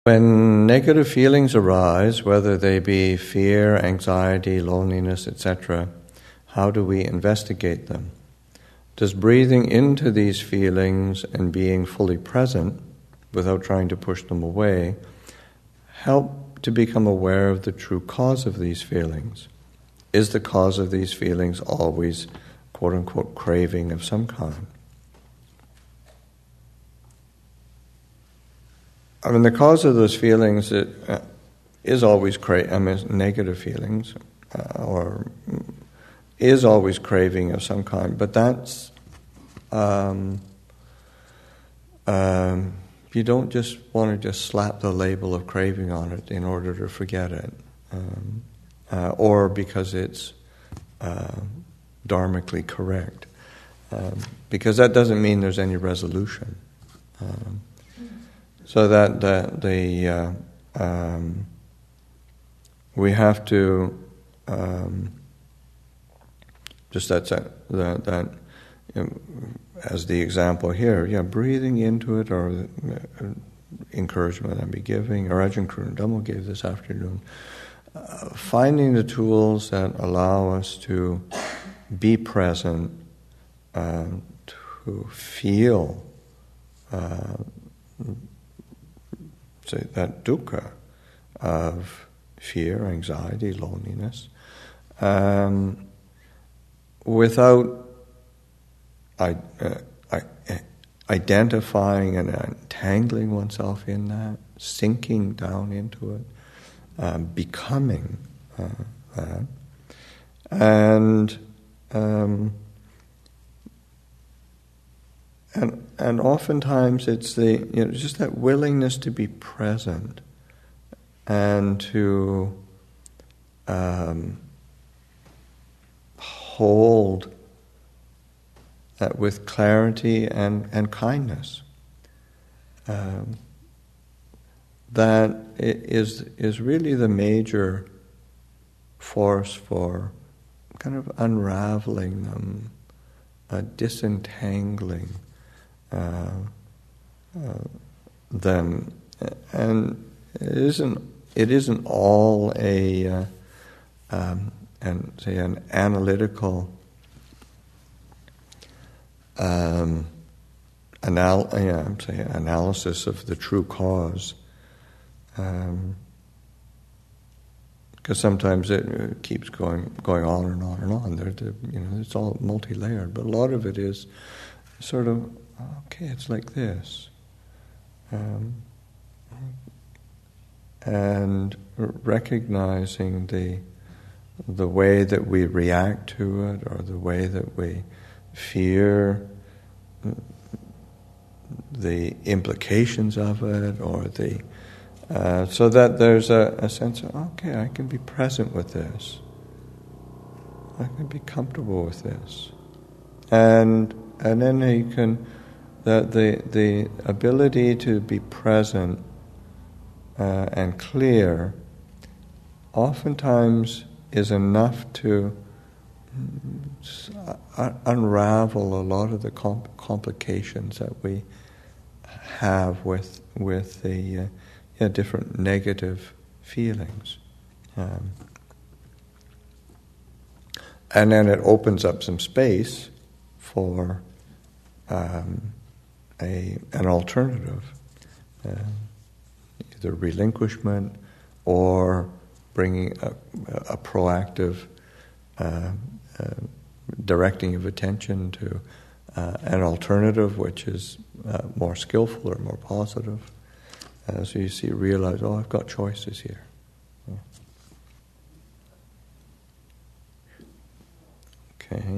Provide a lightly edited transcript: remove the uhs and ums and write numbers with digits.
When negative feelings arise, whether they be fear, anxiety, loneliness, etc., how do we investigate them? Does breathing into these feelings and being fully present, without trying to push them away, help to become aware of the true cause of these feelings? Is the cause of these feelings always, quote-unquote, craving of some kind? I mean, the cause of those feelings is always negative feelings, or is always craving of some kind. But that's you don't just want to just slap the label of craving on it in order to forget it, or because it's dharmically correct, because that doesn't mean there's any resolution. So that we have to just that as the example here, breathing into it, or the encouragement I'd be giving, or Ajahn Kurundamo gave this afternoon, finding the tools that allow us to be present, to feel say that dukkha of fear, anxiety, loneliness, without identifying and entangling oneself in that, sinking down into it, becoming that, and oftentimes it's just that willingness to be present and to hold that with clarity and kindness. That is really the major force for kind of unraveling them, disentangling them, and it isn't all an analytical analysis of the true cause, because sometimes it keeps going on and on and on. It's all multi-layered, but a lot of it is sort of, okay, it's like this, and recognizing the way that we react to it, or the way that we fear the implications of it, or so that there's a sense of, okay, I can be present with this, I can be comfortable with this, and then you can the ability to be present and clear oftentimes is enough to unravel a lot of the complications that we have with the different negative feelings, and then it opens up some space for an alternative, either relinquishment or bringing a proactive directing of attention to an alternative which is more skillful or more positive. So you realize, I've got choices here. Okay.